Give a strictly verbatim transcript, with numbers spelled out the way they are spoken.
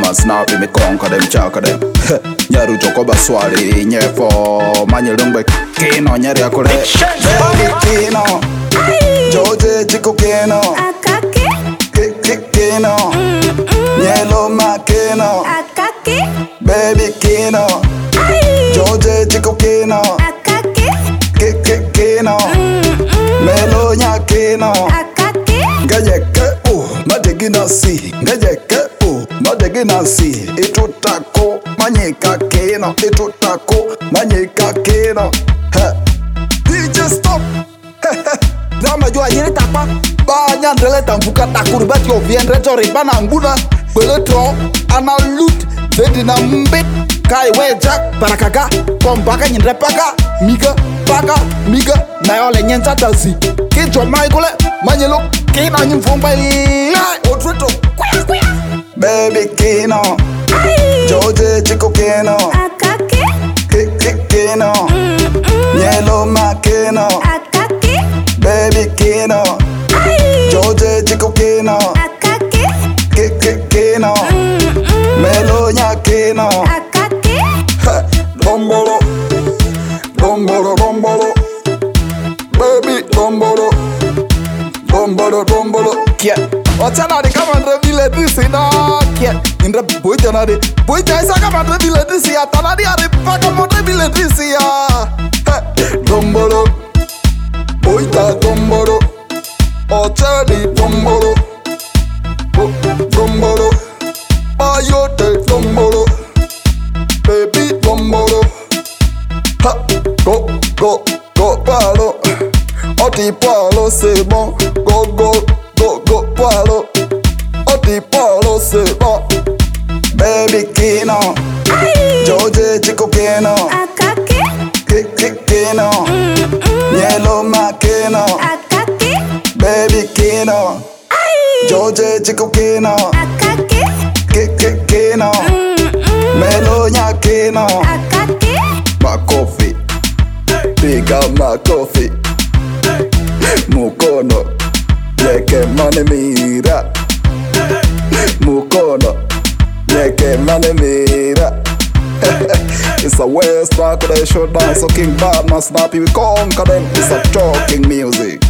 man snappy me conquer them, chaka them. Nyaru joko baswali nyefo manyelungbe kino nyeri akule. Baby kino, George chico kino, kino, nyelo makino, baby kino, George chico kino, kino, melo nyakino. Ngajeke u madegina si, ngajeke u madegina si. Itutako manyika kino, itutako manyika kino. D J stop. Drama jua yiri tapa. Ba nyandele tambuka takurbat yo vienre jori bananguna. Beletro analut zedina mbit. Kai wejak barakaga kombaka nyindre paka. Miga paka miga na yole nyenza dalsi. Kijo maikule manyelo kino nyimfumba otreto kuya kuya. Baby kino, George chico kino, kino, nyelo makino, baby kino, George chico kino, kino, melo nyakino. Dombolo, dombolo, dombolo, baby dombolo, dombolo, dombolo. Kia, ochana de kamandre vile disi na kia. Indra boita na de, boita isa kamandre vile disi ya. Tana di ari pa kamandre vile disi ya. Dombolo, boita dombolo, ochani dombolo, dombolo, ayote dombolo, baby dombolo. Ha, go, go, go palo, oti palo c'est bon, go, go, go, go palo, oti palo c'est bon. Baby kino, George chico kino, kino, nyelo makino, baby kino, George chico kino, kino, melo nyakino. My coffee, pick up my coffee. Mukono, leke mane mira. Mukono, leke mane mira. It's a West Park, they show dance, so King Badman snappy, we conquer them. It's a talking music.